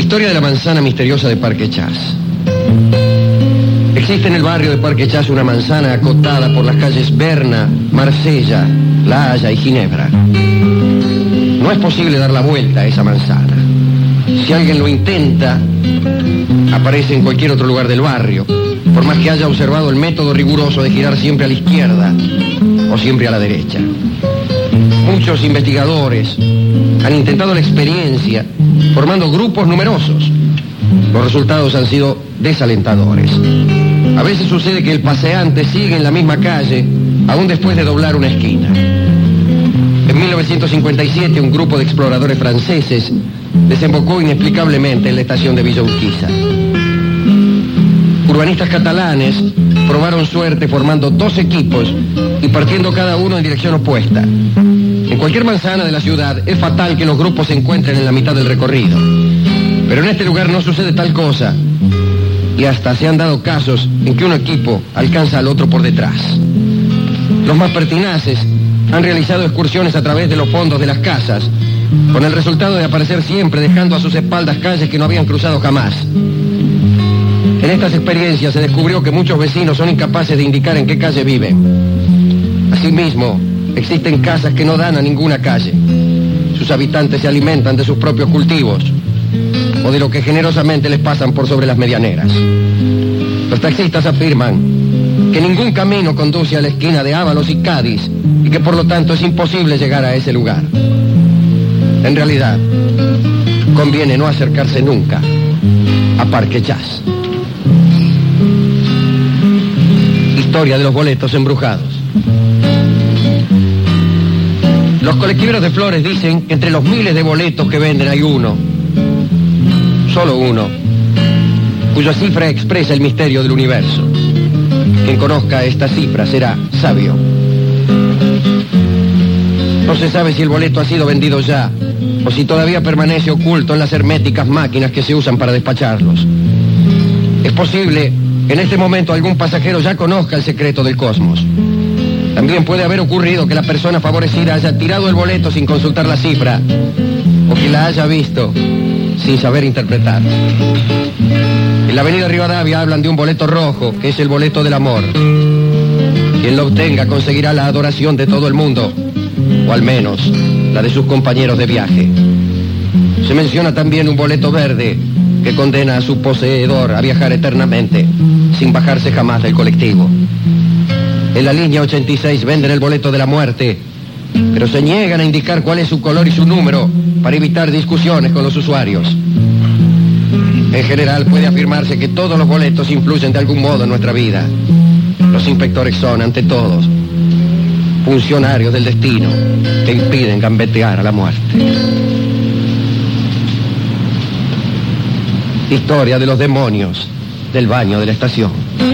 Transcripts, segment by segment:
Historia de la manzana misteriosa de Parque Chas. Existe en el barrio de Parque Chas una manzana acotada por las calles Berna, Marsella, La Haya y Ginebra. No es posible dar la vuelta a esa manzana. Si alguien lo intenta, aparece en cualquier otro lugar del barrio, por más que haya observado el método riguroso de girar siempre a la izquierda o siempre a la derecha. Muchos investigadores han intentado la experiencia formando grupos numerosos. Los resultados han sido desalentadores. A veces sucede que el paseante sigue en la misma calle aún después de doblar una esquina. En 1957 un grupo de exploradores franceses desembocó inexplicablemente en la estación de Villa Urquiza. Urbanistas catalanes probaron suerte formando 2 equipos y partiendo cada uno en dirección opuesta. En cualquier manzana de la ciudad es fatal que los grupos se encuentren en la mitad del recorrido. Pero en este lugar no sucede tal cosa. Y hasta se han dado casos en que un equipo alcanza al otro por detrás. Los más pertinaces han realizado excursiones a través de los fondos de las casas, con el resultado de aparecer siempre dejando a sus espaldas calles que no habían cruzado jamás. En estas experiencias se descubrió que muchos vecinos son incapaces de indicar en qué calle viven. Asimismo, existen casas que no dan a ninguna calle. Sus habitantes se alimentan de sus propios cultivos o de lo que generosamente les pasan por sobre las medianeras. Los taxistas afirman que ningún camino conduce a la esquina de Ábalos y Cádiz y que por lo tanto es imposible llegar a ese lugar. En realidad, conviene no acercarse nunca a Parque Chas. Historia de los boletos embrujados. Los colectiveros de Flores dicen que entre los miles de boletos que venden hay uno, solo uno, cuya cifra expresa el misterio del universo. Quien conozca esta cifra será sabio. No se sabe si el boleto ha sido vendido ya o si todavía permanece oculto en las herméticas máquinas que se usan para despacharlos. Es posible que en este momento algún pasajero ya conozca el secreto del cosmos. También puede haber ocurrido que la persona favorecida haya tirado el boleto sin consultar la cifra o que la haya visto sin saber interpretar. En la avenida Rivadavia hablan de un boleto rojo, que es el boleto del amor. Quien lo obtenga conseguirá la adoración de todo el mundo, o al menos la de sus compañeros de viaje. Se menciona también un boleto verde que condena a su poseedor a viajar eternamente, sin bajarse jamás del colectivo. En la línea 86 venden el boleto de la muerte, pero se niegan a indicar cuál es su color y su número para evitar discusiones con los usuarios. En general puede afirmarse que todos los boletos influyen de algún modo en nuestra vida. Los inspectores son, ante todos, funcionarios del destino que impiden gambetear a la muerte. Historia de los demonios del baño de la estación.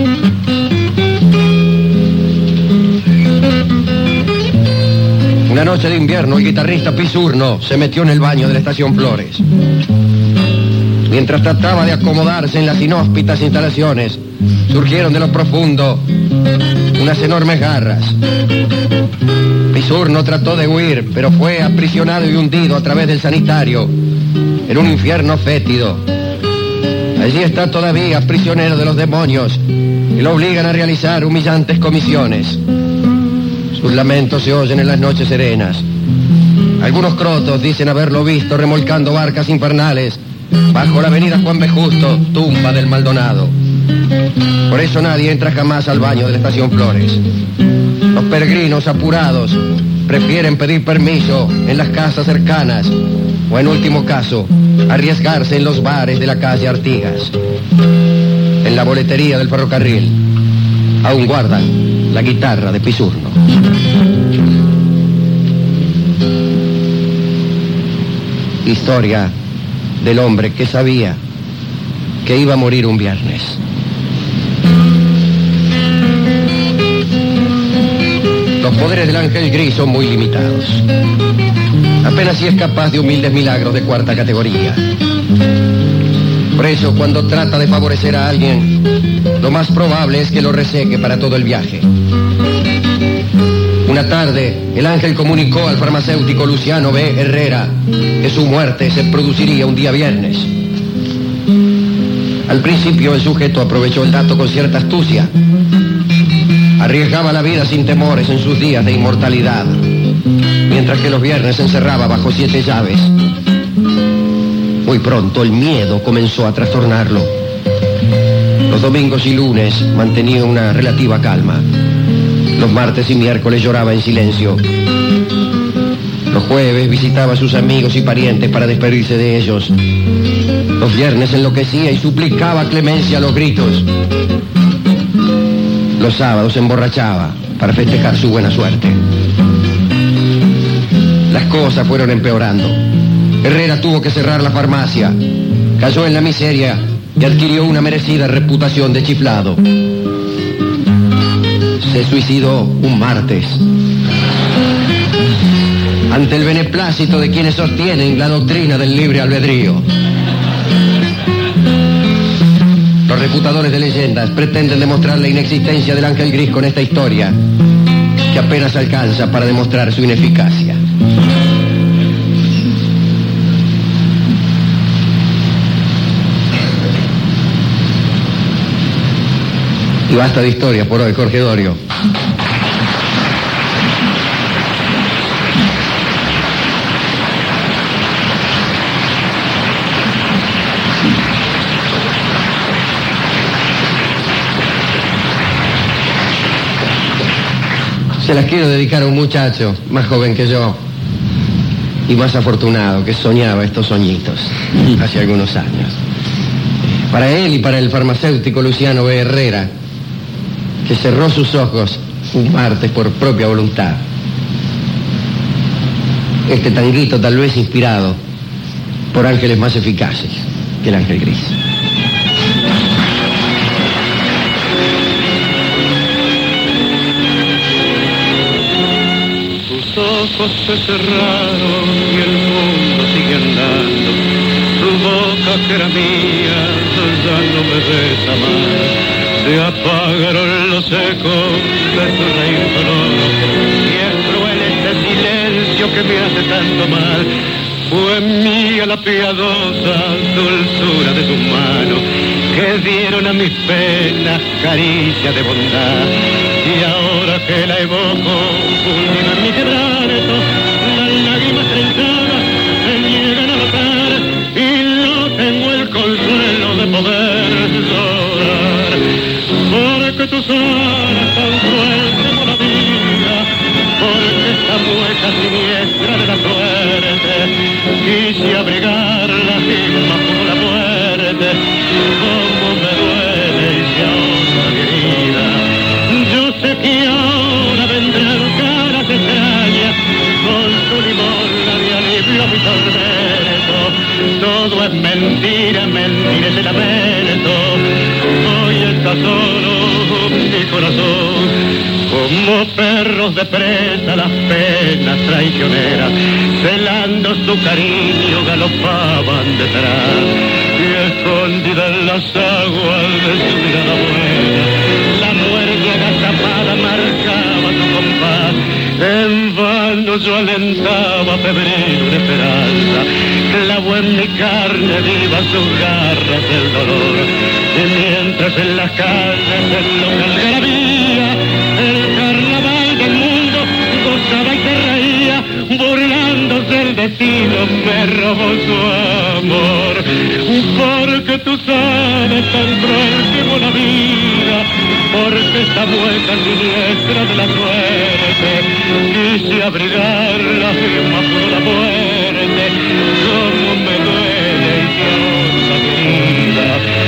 Una noche de invierno, el guitarrista Pisurno se metió en el baño de la estación Flores. Mientras trataba de acomodarse en las inhóspitas instalaciones, surgieron de lo profundo unas enormes garras. Pisurno trató de huir, pero fue aprisionado y hundido a través del sanitario en un infierno fétido. Allí está todavía prisionero de los demonios que lo obligan a realizar humillantes comisiones. Sus lamentos se oyen en las noches serenas. Algunos crotos dicen haberlo visto remolcando barcas infernales bajo la avenida Juan B. Justo, tumba del Maldonado. Por eso nadie entra jamás al baño de la estación Flores. Los peregrinos apurados prefieren pedir permiso en las casas cercanas o, en último caso, arriesgarse en los bares de la calle Artigas. En la boletería del ferrocarril aún guardan la guitarra de Pisurno. Historia del hombre que sabía que iba a morir un viernes. Los poderes del ángel gris son muy limitados. Apenas si es capaz de humildes milagros de cuarta categoría. Por eso, cuando trata de favorecer a alguien, lo más probable es que lo reseque para todo el viaje. Una tarde, el ángel comunicó al farmacéutico Luciano B. Herrera que su muerte se produciría un día viernes. Al principio el sujeto aprovechó el dato con cierta astucia. Arriesgaba la vida sin temores en sus días de inmortalidad, mientras que los viernes se encerraba bajo 7 llaves. Muy pronto el miedo comenzó a trastornarlo. Los domingos y lunes mantenía una relativa calma. Los martes y miércoles lloraba en silencio. Los jueves visitaba a sus amigos y parientes para despedirse de ellos. Los viernes enloquecía y suplicaba clemencia a los gritos. Los sábados se emborrachaba para festejar su buena suerte. Las cosas fueron empeorando. Herrera tuvo que cerrar la farmacia. Cayó en la miseria y adquirió una merecida reputación de chiflado. Se suicidó un martes. Ante el beneplácito de quienes sostienen la doctrina del libre albedrío. Los refutadores de leyendas pretenden demostrar la inexistencia del ángel gris con esta historia, que apenas alcanza para demostrar su ineficacia. Y basta de historia por hoy, Jorge Dorio. Se las quiero dedicar a un muchacho más joven que yo y más afortunado que soñaba estos soñitos hace algunos años. Para él y para el farmacéutico Luciano B. Herrera, que cerró sus ojos un martes por propia voluntad. Este tanguito tal vez inspirado por ángeles más eficaces que el ángel gris. Tus ojos se cerraron y el mundo sigue andando. Tu boca que era mía ya no me besa más. Se apagaron los ecos de tu reír sonoro y es cruel este silencio que me hace tanto mal. Fue mía la piadosa dulzura de tus manos que dieron a mis penas caricia de bondad. Y ahora que la evoco, hundida en mi quebranto, las lágrimas trenzadas se niegan a notar y no tengo el consuelo de poder llorar. Porque tus alas tan cruel como la vida, porque esta mueca siniestra de la suerte, quise abrigarla y más como la muerte, como me duele y se ahonda mi herida. Yo sé que ahora vendrán caras extrañas, con su limosna de alivio a mi tormento. Todo es mentira, mentira es el lamento. Hoy está solo mi corazón, como perros de presa las penas traicioneras, celando su cariño galopaban detrás, y escondida en las aguas de su mirada buena, la muerte agazapada marcaba su compás. En vano yo alentaba febril una esperanza, clavó en mi carne viva sus garras del dolor, y mientras en las calles el local algarabía, el carnaval del mundo gozaba y se reía, burlándose el destino me robó su amor. Porque tú sabes tan cruel como la vida, porque esta mueca siniestra de la suerte, quise abrigarla y más por la muerte, como me duele y se ahonda mi herida.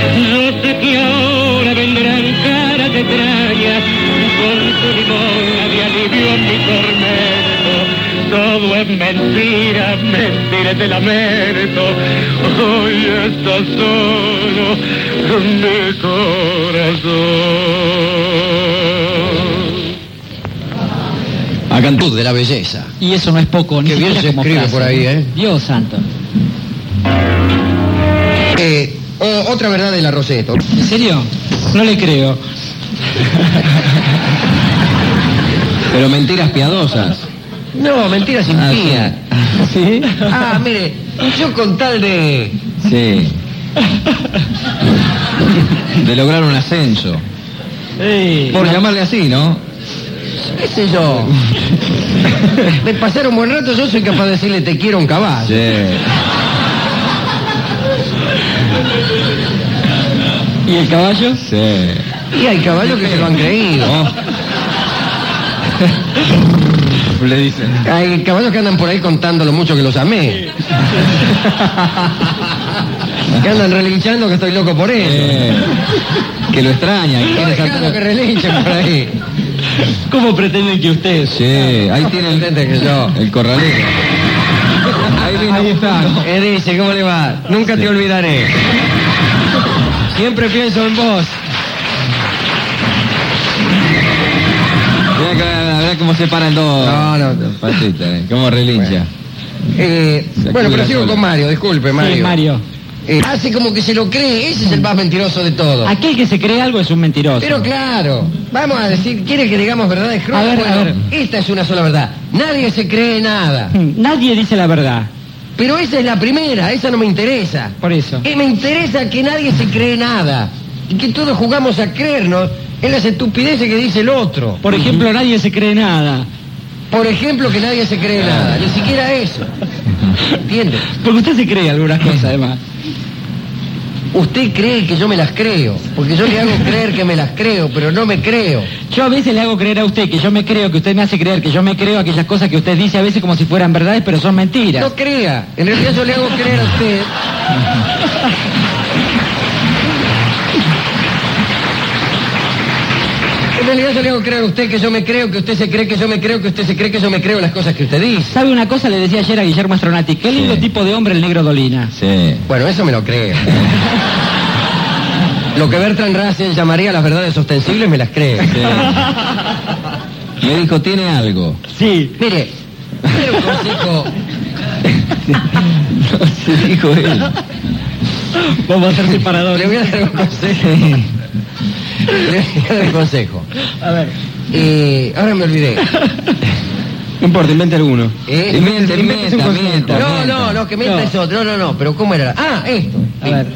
Yo sé que ahora vendrán caras extrañas, con su limosna de alivio en mi tormento. Todo es mentira, mentira es de lamento. Hoy está solo mi corazón. Acantud de la belleza. Y eso no es poco, ni Qué bien se como escribe frase. por ahí, ¿eh? Dios santo. Otra verdad de la Rosetto. ¿En serio? No le creo. Pero mentiras piadosas. No, mentiras impías. ¿Sí? Ah, mire, yo con tal de... Sí. De lograr un ascenso. Por llamarle así, ¿no? ¿Qué sé yo? De pasar un buen rato yo soy capaz de decirle te quiero a un caballo. Sí. ¿Y el caballo? Sí. Y hay caballos que se lo han creído. Le dicen. Hay caballos que andan por ahí contando lo mucho que los amé. Que andan relinchando que estoy loco por eso. Que lo extraña. No dejando que relinchen por ahí. ¿Cómo pretenden que usted? Sí, ahí tiene el corralero. Ahí está. Dice, ¿cómo le va? Nunca te olvidaré. Siempre pienso en vos. Mirá cómo se paran dos. No. Patita, cómo relincha. Bueno, pero sigo con Mario, disculpe, Mario. Sí, Mario. Hace como que se lo cree, ese es el más mentiroso de todos. Aquel que se cree algo es un mentiroso. Pero claro, vamos a decir, ¿quiere que digamos verdades crudas? A ver. Esta es una sola verdad. Nadie se cree nada. Nadie dice la verdad. Pero esa es la primera, esa no me interesa. Por eso. Me interesa que nadie se cree nada. Y que todos jugamos a creernos en las estupideces que dice el otro. Por ejemplo, nadie se cree nada. Por ejemplo, que nadie se cree nada. Ni siquiera eso. ¿Entiende? Porque usted se cree algunas cosas, además. Usted cree que yo me las creo, porque yo le hago creer que me las creo, pero no me creo. Yo a veces le hago creer a usted que yo me creo, que usted me hace creer que yo me creo aquellas cosas que usted dice a veces como si fueran verdades, pero son mentiras. No crea, en realidad yo le hago creer a usted. En realidad yo le hago creer a usted que yo me creo, que usted se cree que yo me creo, que usted se cree que yo me creo las cosas que usted dice. ¿Sabe una cosa? Le decía ayer a Guillermo Astronati, qué lindo tipo de hombre el negro Dolina. Sí. Bueno, eso me lo creo. Lo que Bertrand Russell llamaría las verdades ostensibles me las creo. Sí. Me dijo, tiene algo. Sí. Mire, quiero un consejo. No se dijo él. Vamos a hacer separadores. Le voy a dar un consejo. Le voy a dar un consejo. A ver. Ahora me olvidé. No importa, invente alguno. Mienta. No, que mienta es otro. No, pero ¿cómo era? Ah, esto. A ver.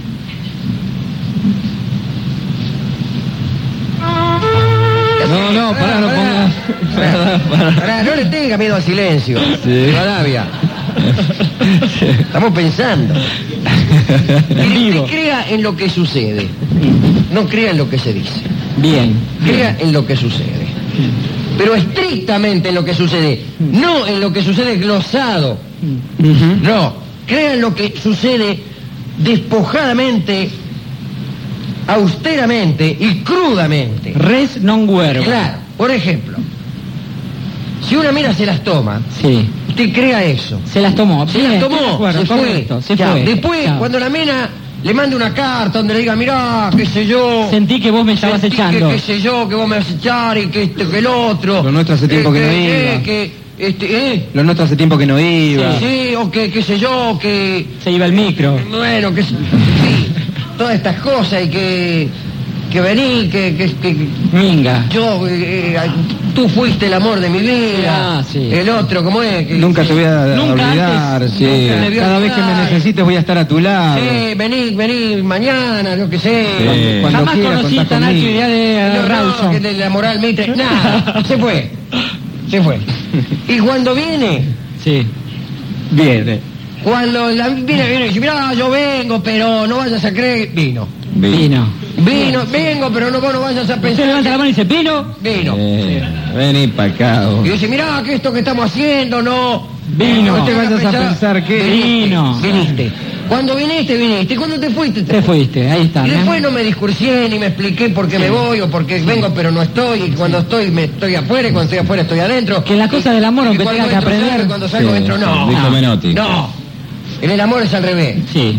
No, pará, no ponga. Pará, no le tenga miedo al silencio. Sí. Rivadavia. Estamos pensando. Mire, usted crea en lo que sucede. No crea en lo que se dice. Bien. Crea en lo que sucede. Pero estrictamente en lo que sucede. No en lo que sucede glosado. No. Crea en lo que sucede despojadamente, austeramente y crudamente. Res non verba. Claro. Por ejemplo, si una mina se las toma, Sí. usted crea eso. Se las tomó. Se Bien, las estoy de tomó, acuerdo, se fue. correcto, se Chao. fue. Después, Chao. cuando la mina le mande una carta donde le diga, mirá, qué sé yo... Sentí que vos me estabas sentí echando. Que, qué sé yo, que vos me vas a echar y que esto, que el otro. Lo nuestro hace tiempo que no iba. Lo nuestro hace tiempo que no iba. Sí, o que, qué sé yo, que... Se iba el micro. Bueno, que... Sí, todas estas cosas y que vení, que Minga. yo, tú fuiste el amor de mi vida. Ah, sí. El otro, ¿cómo es? Que, Nunca te voy a Nunca olvidar, antes, sí. nunca me voy a Cada vez que me olvidar. necesites voy a estar a tu lado. Sí, vení mañana, lo que sé. Sí. Cuando Jamás quiera, conocí contá tan alta conmigo. idea de No, Rawson. que de la moral mitre. Nada, se fue. Y cuando viene, Sí. Viene. cuando viene y dice, mirá, yo vengo, pero no vayas a creer, vino. Vino. Vengo, pero vos no vayas a Usted pensar. levanta la mano y dice, ¿vino? Vino. Vení para acá. Y dice, mirá, que esto que estamos haciendo, no... Vino. No te vayas a pensar que... Vino. Viniste. Cuando viniste. Y cuando te fuiste, Te fuiste, ahí está. Y ¿no? después no me discursé ni me expliqué por qué me voy o por qué vengo pero no estoy. Y cuando estoy me estoy afuera y cuando estoy afuera estoy adentro. Que la cosa del amor, Y aunque cuando tenga que entro aprender... salgo y cuando salgo Sí, entro, no. dijo Menotti. No. En el amor es al revés. Sí.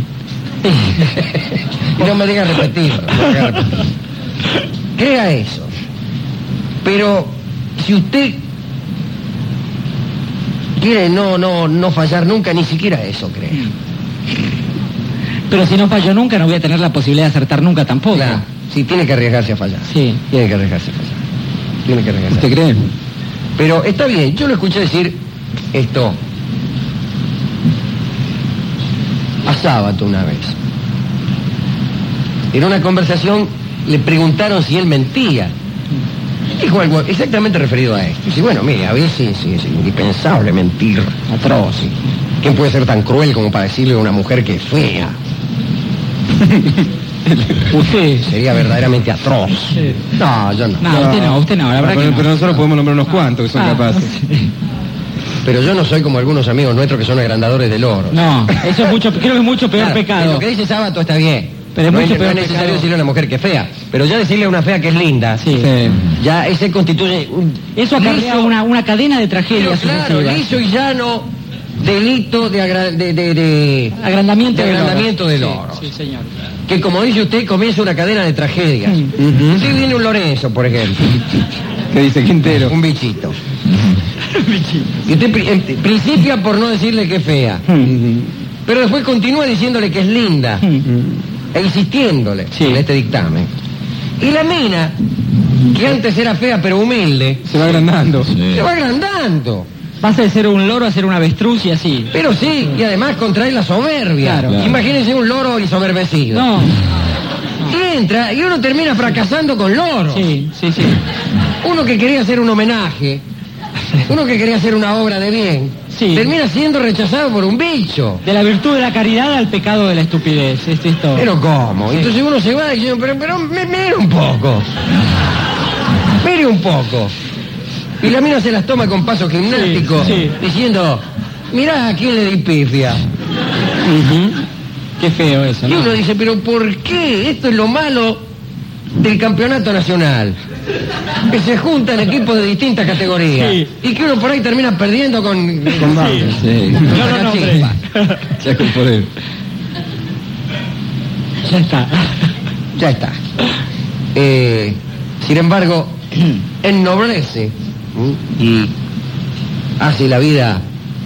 Y no me diga repetirlo. Crea eso. Pero si usted quiere no fallar nunca, ni siquiera eso crea. Pero si no fallo nunca, no voy a tener la posibilidad de acertar nunca tampoco. Claro. Sí, tiene que arriesgarse a fallar. Sí. Tiene que arriesgarse a fallar. Tiene que arriesgarse. ¿Usted cree? Pero está bien, yo lo escuché decir esto a Sábato una vez. En una conversación le preguntaron si él mentía. Dijo algo exactamente referido a esto. Dice, bueno, mire, a veces es indispensable mentir. Atroz. ¿Quién puede ser tan cruel como para decirle a una mujer que es fea? Usted. Sería verdaderamente atroz. Sí. No, yo no. No, usted no, la verdad que no. Pero nosotros podemos nombrar unos cuantos que son capaces. Pero yo no soy como algunos amigos nuestros que son agrandadores del oro. No, eso es mucho, creo que es mucho peor Claro, pecado. Lo que dice Sábato está bien. Pero es no mucho no peor es necesario pecado. decirle a una mujer que es fea. Pero ya decirle a una fea que es linda, Sí. ya ese constituye un Eso acarrea liso- una cadena de pero tragedias. claro, sucesivas. liso y llano delito de Agrandamiento de del oro. agrandamiento del oro. Sí, señor. Que como dice usted, comienza una cadena de tragedias. Mm. Si viene un Lorenzo, por ejemplo, ¿Qué dice Quintero? un bichito. Y usted principia por no decirle que es fea. Pero después continúa diciéndole que es linda. E insistiéndole Sí. en este dictamen. Y la mina, que antes era fea pero humilde, Se va agrandando. se va agrandando. Pasa de ser un loro a ser un avestruz y así. Pero sí, y además contrae la soberbia. Claro. Imagínense un loro ensoberbecido. No. Y entra, y uno termina fracasando con loros. Sí. Uno que quería hacer un homenaje, uno que quería hacer una obra de bien, Sí. termina siendo rechazado por un bicho. De la virtud de la caridad al pecado de la estupidez. Esto. Pero ¿cómo? Sí. Entonces uno se va diciendo, pero mire un poco. Mire un poco. Y la mina se las toma con paso gimnástico, Sí. diciendo, mirá a quién le di pifia. Qué feo eso, Y ¿no? uno dice, pero ¿por qué? Esto es lo malo del campeonato nacional. Que se juntan equipos de distintas categorías. Sí. Y que uno por ahí termina perdiendo con Sí. No, la hombre. chispa. Ya con por él. Ya está. Ya está. Sin embargo, ennoblece y hace la vida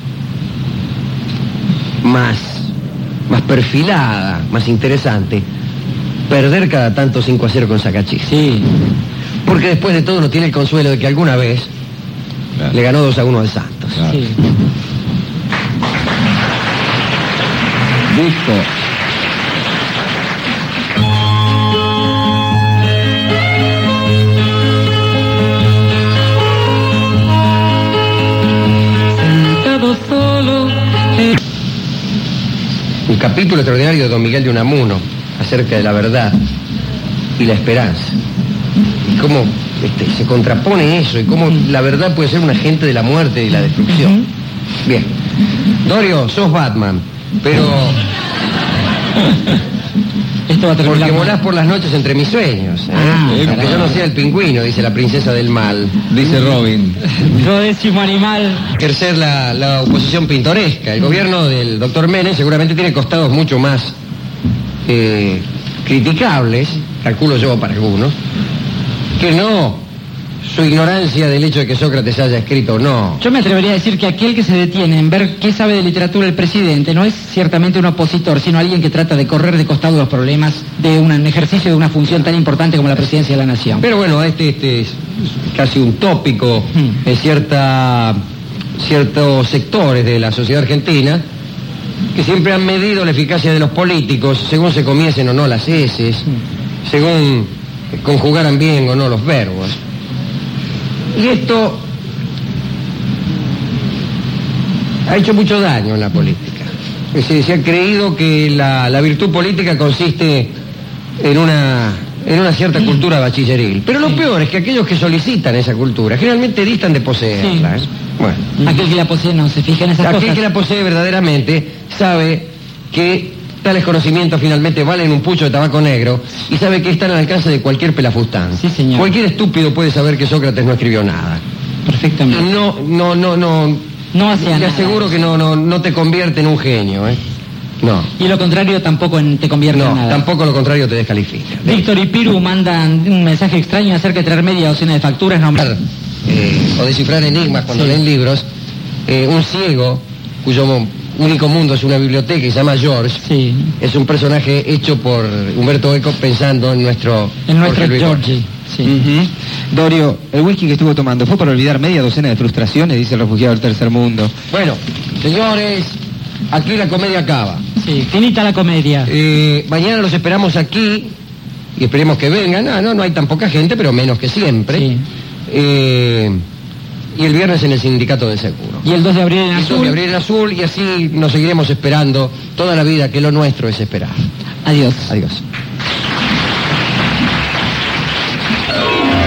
más perfilada, más interesante, perder cada tanto 5-0 con Sacachis. Sí. Porque después de todo uno tiene el consuelo de que alguna vez Claro. le ganó 2-1 al Santos. Claro. Sí. Disco. Sentado solo. Un capítulo extraordinario de Don Miguel de Unamuno acerca de la verdad y la esperanza. Y cómo se contrapone eso y cómo la verdad puede ser un agente de la muerte y la destrucción. Bien. Dorio, sos Batman, pero Esto va a terminar. porque mal. volás por las noches entre mis sueños. ¿eh? Ah, Aunque caramba. yo no sea el pingüino, dice la princesa del mal. Dice Robin. Yo décimo animal. Ejercer la oposición pintoresca. El gobierno del doctor Menem seguramente tiene costados mucho más criticables, calculo yo para algunos, que no su ignorancia del hecho de que Sócrates haya escrito o no. Yo me atrevería a decir que aquel que se detiene en ver qué sabe de literatura el presidente no es ciertamente un opositor, sino alguien que trata de correr de costado los problemas de un ejercicio de una función tan importante como la presidencia de la nación. Pero bueno, este es casi un tópico en ciertos sectores de la sociedad argentina que siempre han medido la eficacia de los políticos según se comiesen o no las heces, según conjugaran bien o no los verbos. Y esto ha hecho mucho daño en la política. Se ha creído que la virtud política consiste en una cierta cultura bachilleril. Pero lo peor es que aquellos que solicitan esa cultura generalmente distan de poseerla. Sí. ¿eh? Bueno, Aquel que la posee no se fija en esas aquel cosas. que la posee verdaderamente sabe que tales conocimientos finalmente valen un pucho de tabaco negro y sabe que están al alcance de cualquier pelafustán. Sí, señor. Cualquier estúpido puede saber que Sócrates no escribió nada. Perfectamente. Y No hacía le nada. aseguro que no te convierte en un genio, ¿eh? No. Y lo contrario tampoco te convierte en No, nada. tampoco lo contrario te descalifica. Víctor y Piru mandan un mensaje extraño acerca de traer media docena de facturas nombradas. O descifrar enigmas cuando Sí. leen libros. Un ciego, cuyo único mundo es una biblioteca y se llama George, Sí. es un personaje hecho por Humberto Eco pensando en nuestro Jorge Luis Georgie. Sí. Dorio, el whisky que estuvo tomando fue para olvidar media docena de frustraciones, dice el refugiado del tercer mundo. Bueno, señores, aquí la comedia acaba. Sí, finita la comedia. Mañana los esperamos aquí y esperemos que vengan. No hay tan poca gente, pero menos que siempre. Sí. Y el viernes en el Sindicato de Seguro. Y el 2 de abril en El 2 Azul. de abril en Azul, y así nos seguiremos esperando toda la vida, que lo nuestro es esperar. Adiós. Adiós.